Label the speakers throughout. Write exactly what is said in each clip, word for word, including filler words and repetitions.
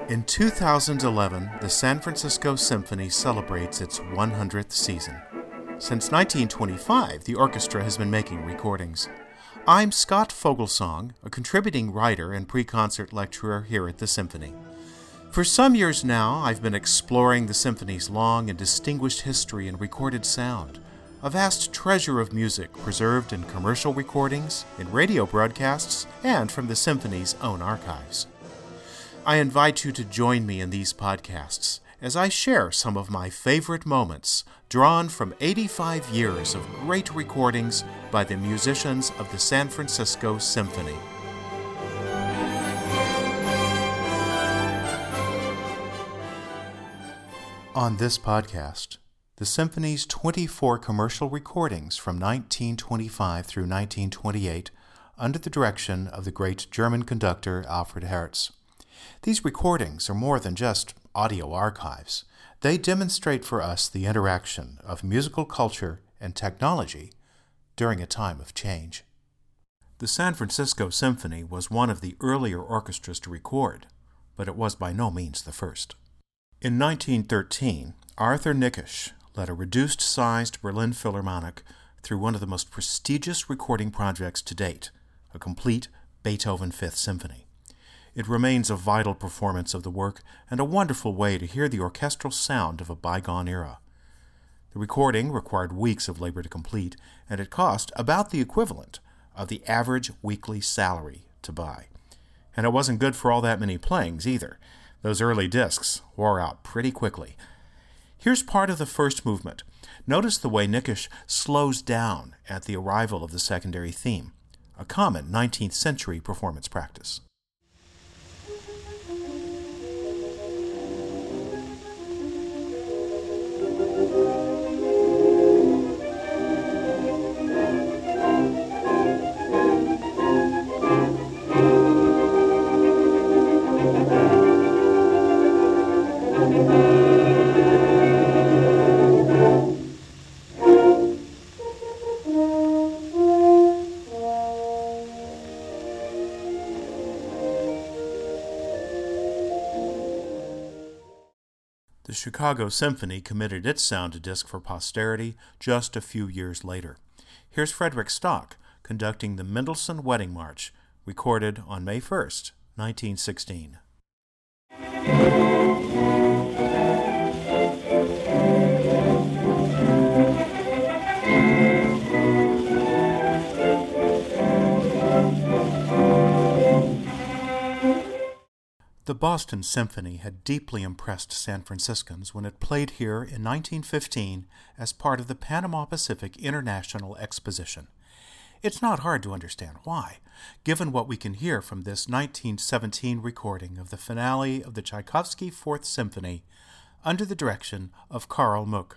Speaker 1: In two thousand eleven, the San Francisco Symphony celebrates its one hundredth season. Since nineteen twenty-five, the orchestra has been making recordings. I'm Scott Fogelsong, a contributing writer and pre-concert lecturer here at the Symphony. For some years now, I've been exploring the Symphony's long and distinguished history and recorded sound, a vast treasure of music preserved in commercial recordings, in radio broadcasts, and from the Symphony's own archives. I invite you to join me in these podcasts as I share some of my favorite moments drawn from eighty-five years of great recordings by the musicians of the San Francisco Symphony. On this podcast, the Symphony's twenty-four commercial recordings from nineteen twenty-five through nineteen twenty-eight under the direction of the great German conductor Alfred Herz. These recordings are more than just audio archives. They demonstrate for us the interaction of musical culture and technology during a time of change. The San Francisco Symphony was one of the earlier orchestras to record, but it was by no means the first. In nineteen thirteen, Arthur Nikisch led a reduced-sized Berlin Philharmonic through one of the most prestigious recording projects to date, a complete Beethoven Fifth Symphony. It remains a vital performance of the work and a wonderful way to hear the orchestral sound of a bygone era. The recording required weeks of labor to complete, and it cost about the equivalent of the average weekly salary to buy. And it wasn't good for all that many playings either. Those early discs wore out pretty quickly. Here's part of the first movement. Notice the way Nikisch slows down at the arrival of the secondary theme, a common nineteenth century performance practice. The Chicago Symphony committed its sound to disc for posterity just a few years later. Here's Frederick Stock conducting the Mendelssohn Wedding March, recorded on May first, nineteen sixteen. The Boston Symphony had deeply impressed San Franciscans when it played here in nineteen fifteen as part of the Panama Pacific International Exposition. It's not hard to understand why, given what we can hear from this nineteen seventeen recording of the finale of the Tchaikovsky Fourth Symphony under the direction of Carl Muck.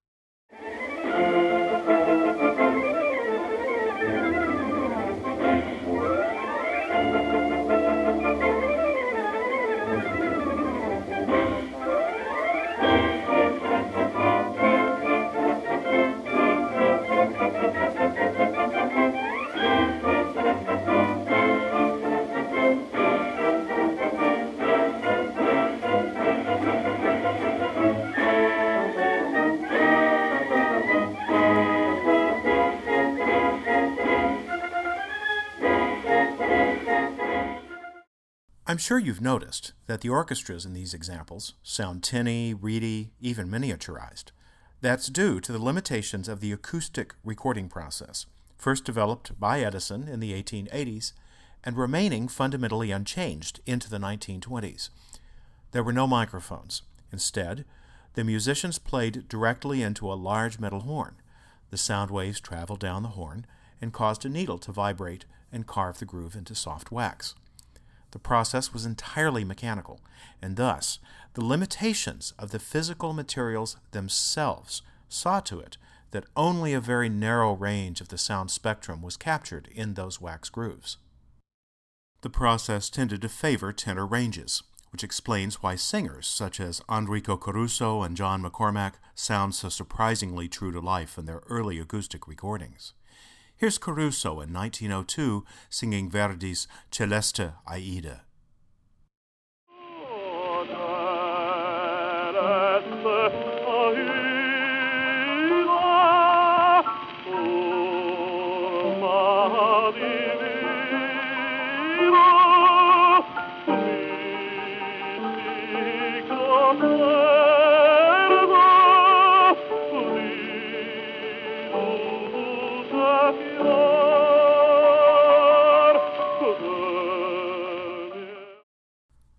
Speaker 1: I'm sure you've noticed that the orchestras in these examples sound tinny, reedy, even miniaturized. That's due to the limitations of the acoustic recording process, first developed by Edison in the eighteen eighties and remaining fundamentally unchanged into the nineteen twenties. There were no microphones. Instead, the musicians played directly into a large metal horn. The sound waves traveled down the horn and caused a needle to vibrate and carve the groove into soft wax. The process was entirely mechanical, and thus the limitations of the physical materials themselves saw to it that only a very narrow range of the sound spectrum was captured in those wax grooves. The process tended to favor tenor ranges, which explains why singers such as Enrico Caruso and John McCormack sound so surprisingly true to life in their early acoustic recordings. Here's Caruso in nineteen oh two singing Verdi's Celeste Aida.
Speaker 2: Oh,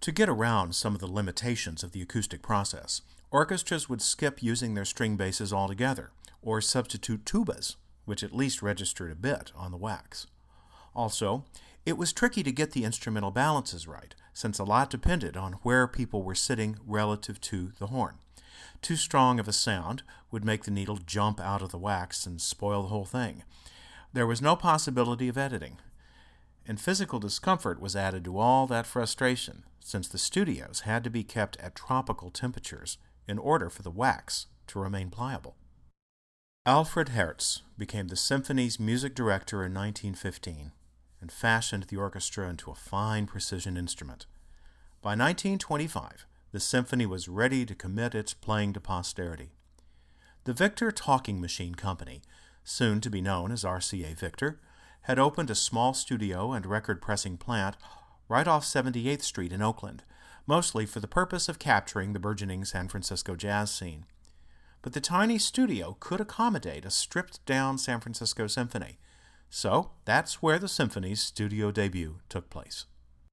Speaker 1: To get around some of the limitations of the acoustic process, orchestras would skip using their string basses altogether, or substitute tubas, which at least registered a bit on the wax. Also, it was tricky to get the instrumental balances right, since a lot depended on where people were sitting relative to the horn. Too strong of a sound would make the needle jump out of the wax and spoil the whole thing. There was no possibility of editing, and physical discomfort was added to all that frustration, since the studios had to be kept at tropical temperatures in order for the wax to remain pliable. Alfred Hertz became the symphony's music director in nineteen fifteen and fashioned the orchestra into a fine precision instrument. By nineteen twenty-five, the symphony was ready to commit its playing to posterity. The Victor Talking Machine Company, soon to be known as R C A Victor, had opened a small studio and record-pressing plant right off seventy-eighth Street in Oakland, mostly for the purpose of capturing the burgeoning San Francisco jazz scene. But the tiny studio could accommodate a stripped-down San Francisco symphony, so that's where the symphony's studio debut took place.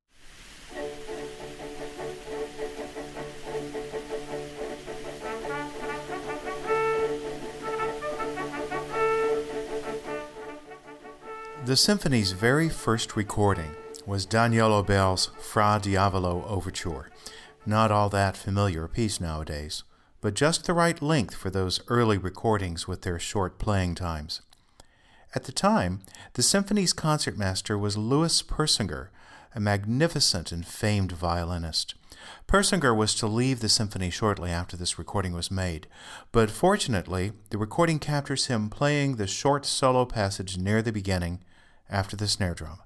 Speaker 1: The symphony's very first recording was Daniel Auber's Fra Diavolo Overture, not all that familiar a piece nowadays, but just the right length for those early recordings with their short playing times. At the time, the symphony's concertmaster was Louis Persinger, a magnificent and famed violinist. Persinger was to leave the symphony shortly after this recording was made, but fortunately, the recording captures him playing the short solo passage near the beginning after the snare drum.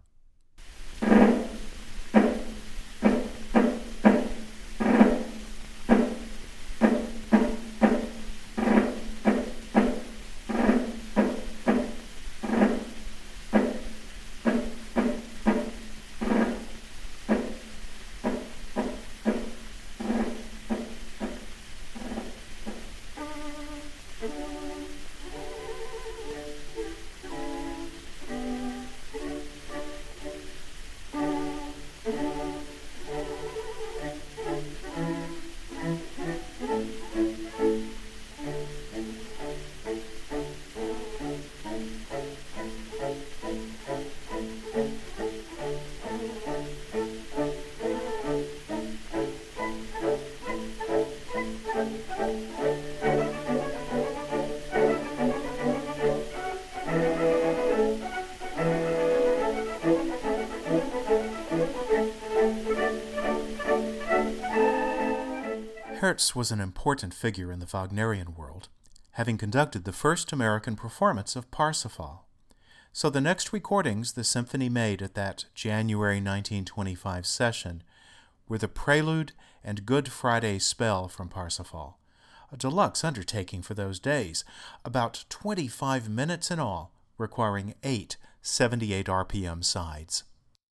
Speaker 1: Hertz was an important figure in the Wagnerian world, having conducted the first American performance of Parsifal. So the next recordings the symphony made at that January nineteen twenty-five session were the Prelude and Good Friday Spell from Parsifal, a deluxe undertaking for those days, about twenty-five minutes in all, requiring eight seventy-eight R P M sides.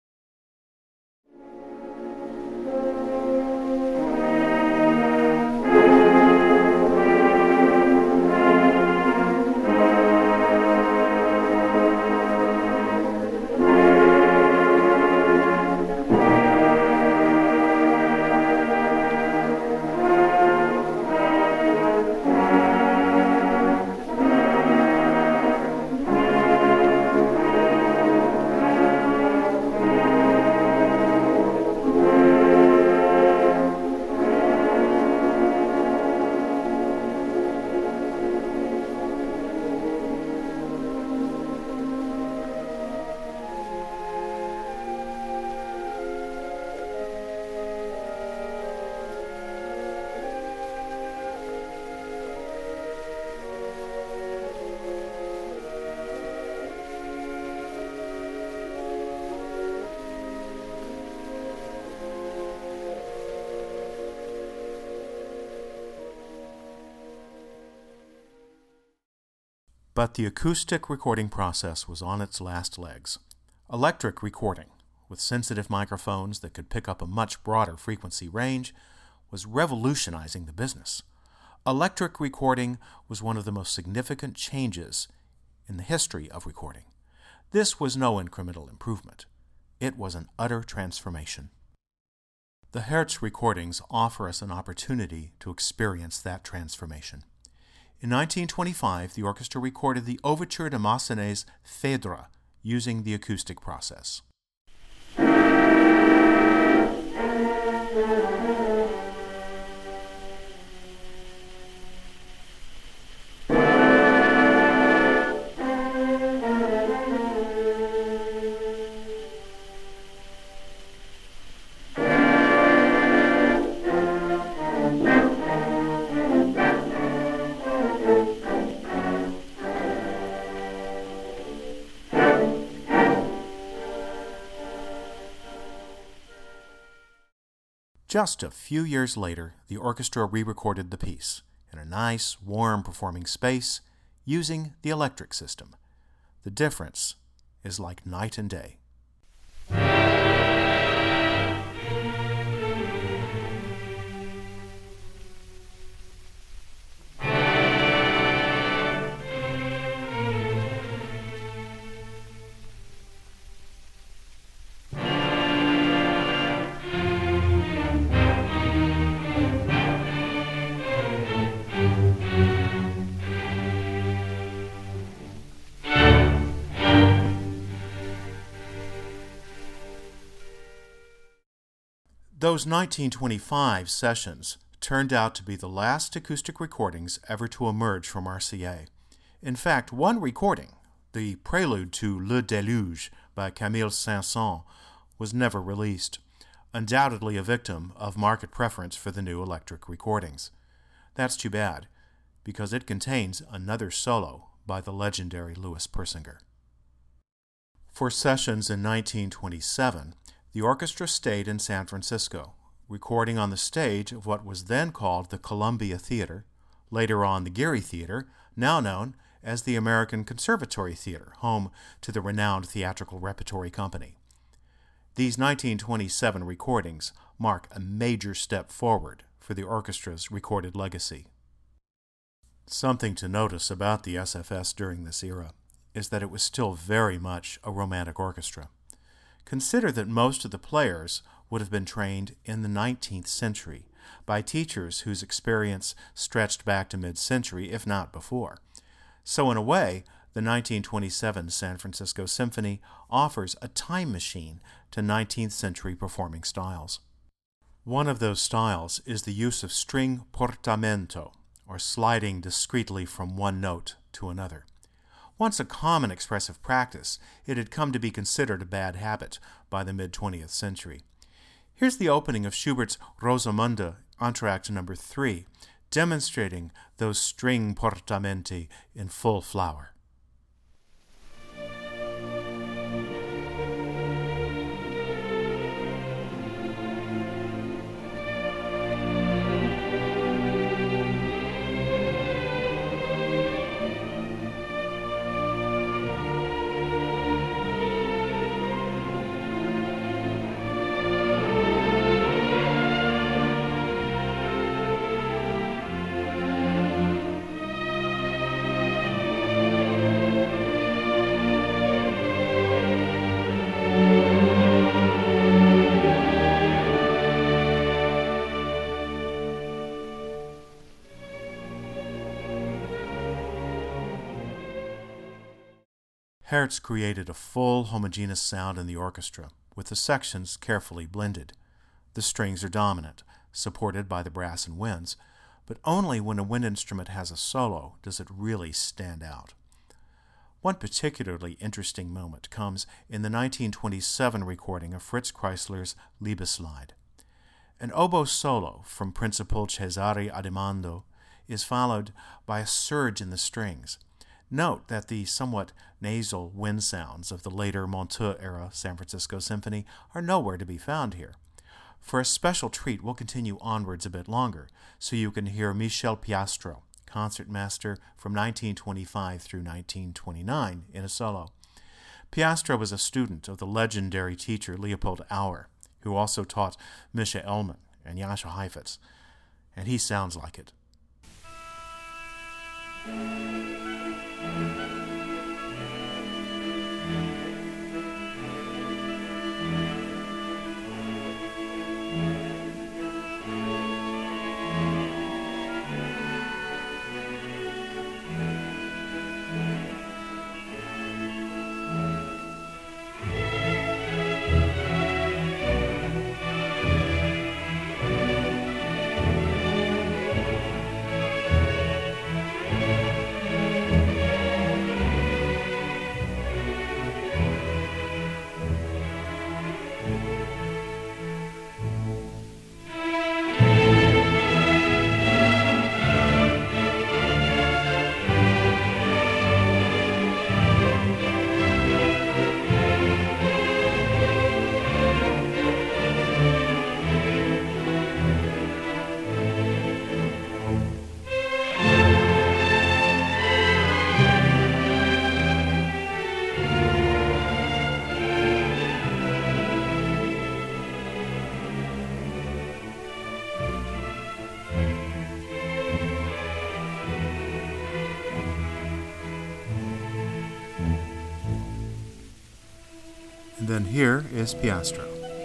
Speaker 1: But the acoustic recording process was on its last legs. Electric recording, with sensitive microphones that could pick up a much broader frequency range, was revolutionizing the business. Electric recording was one of the most significant changes in the history of recording. This was no incremental improvement. It was an utter transformation. The Hertz recordings offer us an opportunity to experience that transformation. In nineteen twenty-five, the orchestra recorded the Overture de Massenet's Phèdre using the acoustic process. Just a few years later, the orchestra re-recorded the piece in a nice, warm performing space using the electric system. The difference is like night and day. Those nineteen twenty-five sessions turned out to be the last acoustic recordings ever to emerge from R C A. In fact, one recording, the prelude to Le Déluge by Camille Saint-Saëns, was never released, undoubtedly a victim of market preference for the new electric recordings. That's too bad, because it contains another solo by the legendary Louis Persinger. For sessions in nineteen twenty-seven, the orchestra stayed in San Francisco, recording on the stage of what was then called the Columbia Theater, later on the Geary Theater, now known as the American Conservatory Theater, home to the renowned Theatrical Repertory Company. These nineteen twenty-seven recordings mark a major step forward for the orchestra's recorded legacy. Something to notice about the S F S during this era is that it was still very much a romantic orchestra. Consider that most of the players would have been trained in the nineteenth century by teachers whose experience stretched back to mid-century, if not before. So in a way, the nineteen twenty-seven San Francisco Symphony offers a time machine to nineteenth century performing styles. One of those styles is the use of string portamento, or sliding discreetly from one note to another. Once a common expressive practice, it had come to be considered a bad habit by the mid-twentieth century. Here's the opening of Schubert's Rosamunde, Entr'acte number three, demonstrating those string portamenti in full flower. Hertz created a full homogeneous sound in the orchestra, with the sections carefully blended. The strings are dominant, supported by the brass and winds, but only when a wind instrument has a solo does it really stand out. One particularly interesting moment comes in the nineteen twenty-seven recording of Fritz Kreisler's Liebeslied. An oboe solo from Principal Cesare Adimando is followed by a surge in the strings. Note that the somewhat nasal wind sounds of the later Monteux-era San Francisco Symphony are nowhere to be found here. For a special treat, we'll continue onwards a bit longer, so you can hear Michel Piastro, concertmaster from nineteen twenty-five through nineteen twenty-nine, in a solo. Piastro was a student of the legendary teacher Leopold Auer, who also taught Mischa Elman and Jascha Heifetz, and he sounds like it. Then here is Piastro.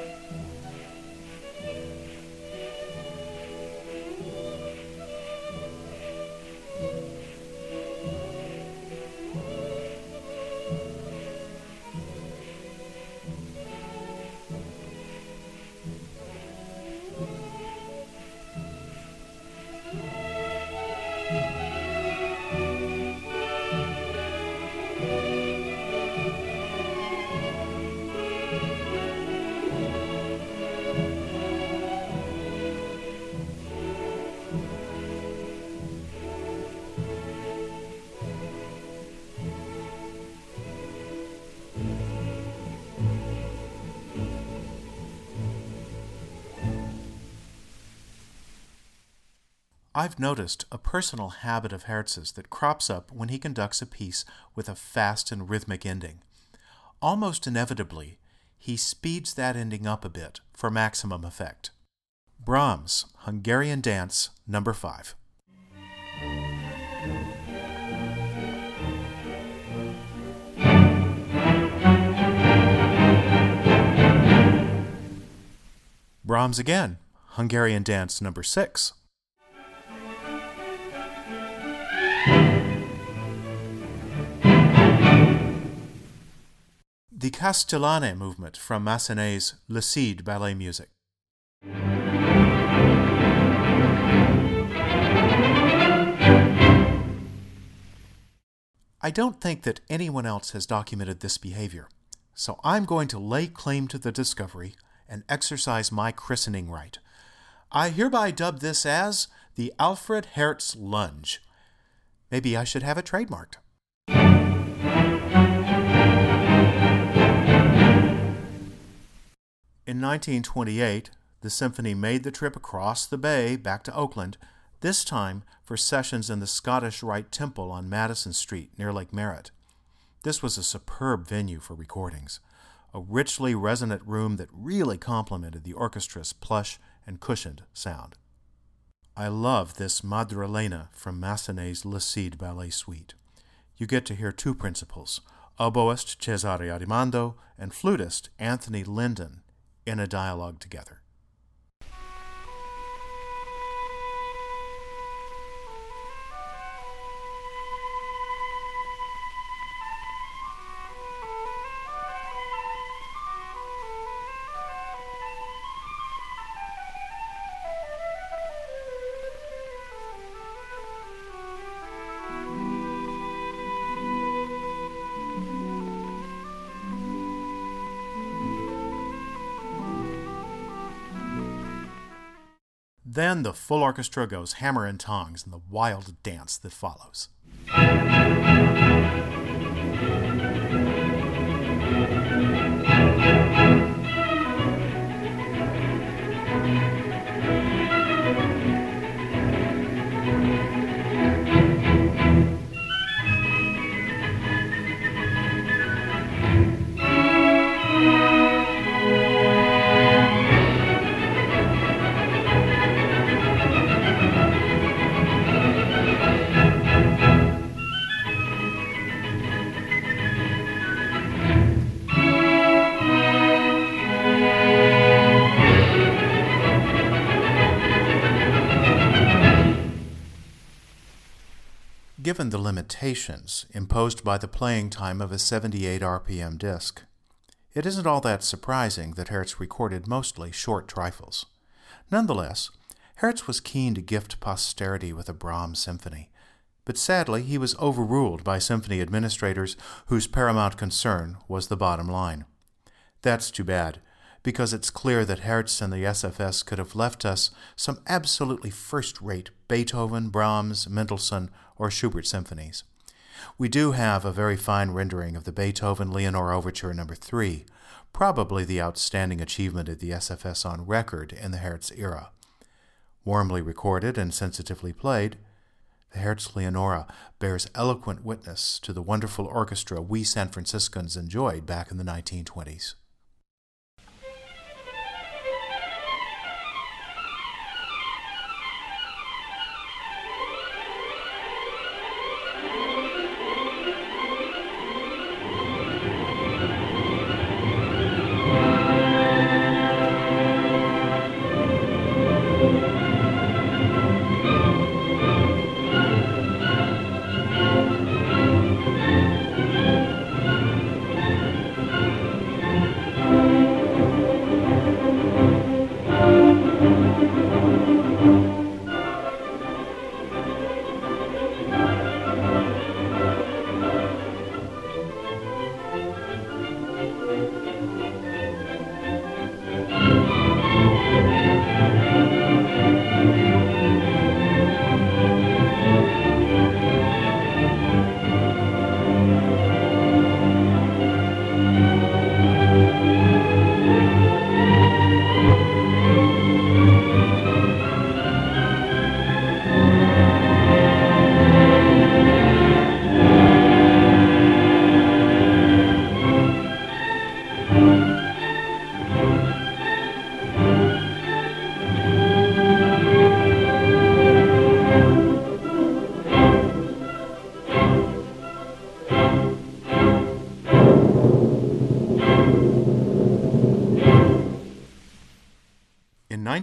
Speaker 1: I've noticed a personal habit of Hertz's that crops up when he conducts a piece with a fast and rhythmic ending. Almost inevitably, he speeds that ending up a bit for maximum effect. Brahms, Hungarian Dance, number five. Brahms again, Hungarian Dance, number six. The Castellane movement from Massenet's Le Cid ballet music. I don't think that anyone else has documented this behavior, so I'm going to lay claim to the discovery and exercise my christening right. I hereby dub this as the Alfred Hertz Lunge. Maybe I should have it trademarked. In nineteen twenty-eight, the symphony made the trip across the bay back to Oakland, this time for sessions in the Scottish Rite Temple on Madison Street near Lake Merritt. This was a superb venue for recordings, a richly resonant room that really complemented the orchestra's plush and cushioned sound. I love this Madrilena from Massenet's Le Cid ballet suite. You get to hear two principals, oboist Cesare Armando and flutist Anthony Linden, in a dialogue together. Then the full orchestra goes hammer and tongs in the wild dance that follows. Given the limitations imposed by the playing time of a seventy-eight R P M disc, it isn't all that surprising that Hertz recorded mostly short trifles. Nonetheless, Hertz was keen to gift posterity with a Brahms symphony, but sadly he was overruled by symphony administrators whose paramount concern was the bottom line. That's too bad, because it's clear that Hertz and the S F S could have left us some absolutely first-rate Beethoven, Brahms, Mendelssohn, or Schubert symphonies. We do have a very fine rendering of the Beethoven Leonore Overture number three, probably the outstanding achievement of the S F S on record in the Hertz era. Warmly recorded and sensitively played, the Hertz Leonore bears eloquent witness to the wonderful orchestra we San Franciscans enjoyed back in the nineteen twenties.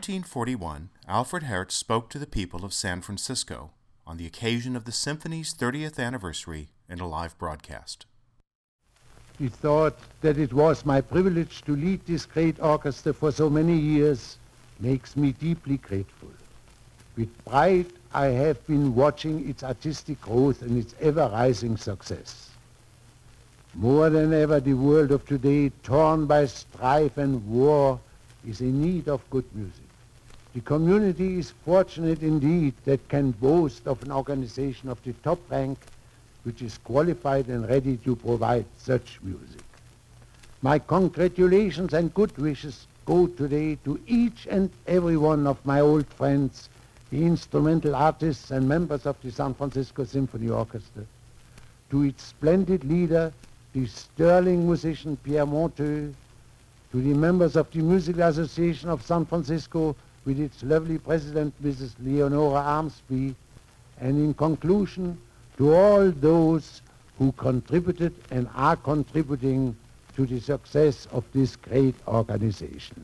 Speaker 1: nineteen forty-one, Alfred Hertz spoke to the people of San Francisco on the occasion of the symphony's thirtieth anniversary in a live broadcast.
Speaker 2: He thought that it was my privilege to lead this great orchestra for so many years makes me deeply grateful. With pride, I have been watching its artistic growth and its ever-rising success. More than ever, the world of today, torn by strife and war, is in need of good music. The community is fortunate indeed that can boast of an organization of the top rank which is qualified and ready to provide such music. My congratulations and good wishes go today to each and every one of my old friends, the instrumental artists and members of the San Francisco Symphony Orchestra, to its splendid leader, the sterling musician Pierre Monteux, to the members of the Musical Association of San Francisco with its lovely president, Missus Leonora Armsby, and in conclusion, to all those who contributed and are contributing to the success of this great organization.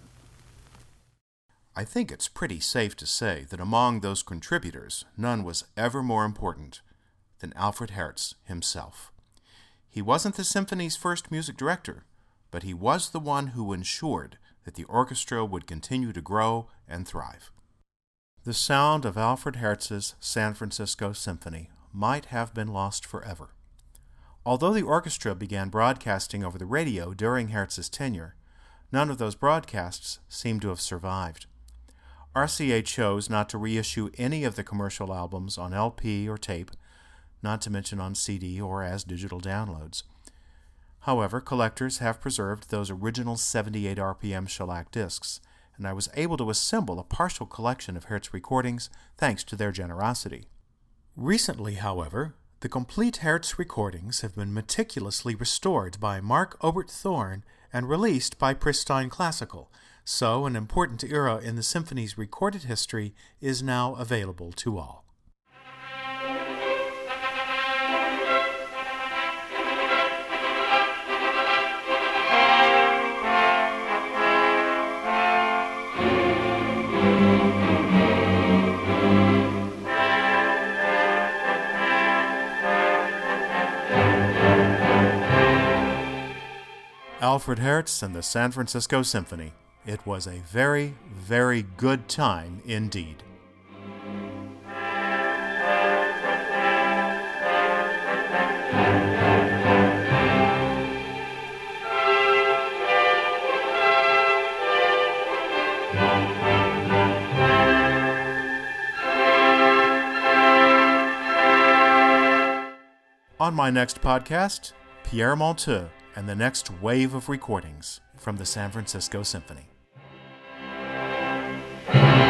Speaker 1: I think it's pretty safe to say that among those contributors, none was ever more important than Alfred Hertz himself. He wasn't the symphony's first music director, but he was the one who ensured that the orchestra would continue to grow and thrive. The sound of Alfred Hertz's San Francisco Symphony might have been lost forever. Although the orchestra began broadcasting over the radio during Hertz's tenure, none of those broadcasts seem to have survived. R C A chose not to reissue any of the commercial albums on L P or tape, not to mention on C D or as digital downloads. However, collectors have preserved those original seventy-eight R P M shellac discs, and I was able to assemble a partial collection of Hertz recordings thanks to their generosity. Recently, however, the complete Hertz recordings have been meticulously restored by Mark Obert Thorne and released by Pristine Classical, so an important era in the symphony's recorded history is now available to all. Alfred Hertz and the San Francisco Symphony. It was a very, very good time indeed. On my next podcast, Pierre Monteux and the next wave of recordings from the San Francisco Symphony.